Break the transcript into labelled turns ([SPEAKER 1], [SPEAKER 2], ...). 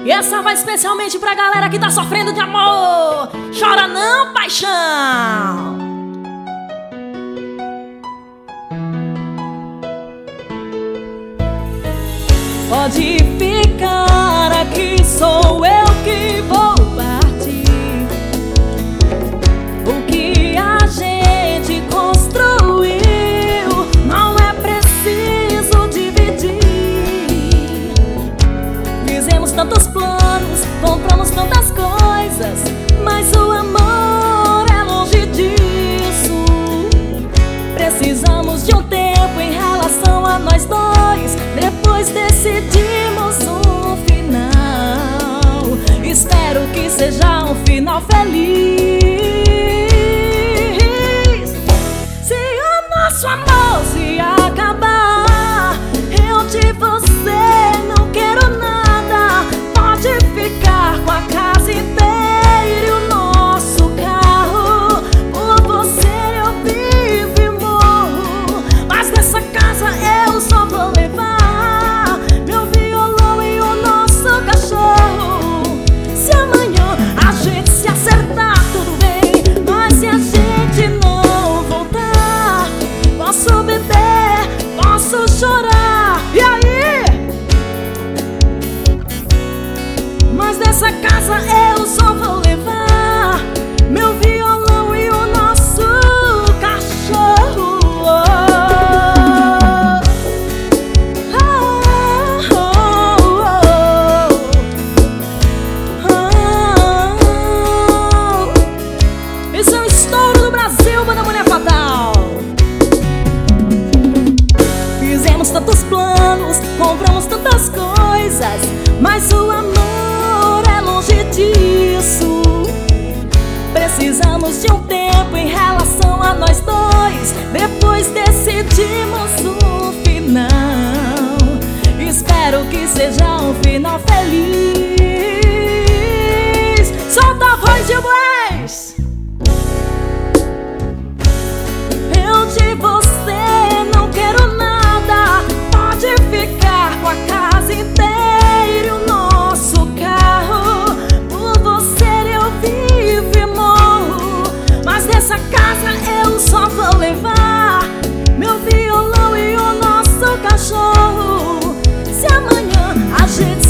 [SPEAKER 1] E essa vai especialmente pra galera que tá sofrendo de amor. Chora não, paixão. Pode ficar aqui, sou eu que vou partir. O que a gente construiu não é preciso dividir. Fizemos tantos planos, compramos tantas coisas, mas o amor é longe disso. Precisamos de um tempo em relação a nós dois, depois decidimos um final. Espero que seja um final feliz. Se o nosso amor se acabar, eu de você não quero nada. Pode ficar com a casa inteira e o nosso carro. Por você eu vivo e morro, mas nessa casa eu só vou levar meu violão e o nosso cachorro. Se amanhã a gente se acertar, tudo bem, mas se a gente não voltar, posso beber, posso chorar, e aí? Mas nessa casa eu só vou levar meu violão e o nosso cachorro. Isso é um estouro do Brasil, Banda Mulher Fatal. Fizemos tantos planos, compramos tantas coisas, mas o amor é longe disso. Precisamos de um tempo em relação a nós dois, depois decidimos um final. Espero que seja um final feliz. Solta a voz de Blaze. Eu de você não quero nada. Pode ficar com a casa inteira e o nosso carro. Por você eu vivo e morro, mas nessa casa eu só vou levar meu violão e o nosso cachorro. Se amanhã a gente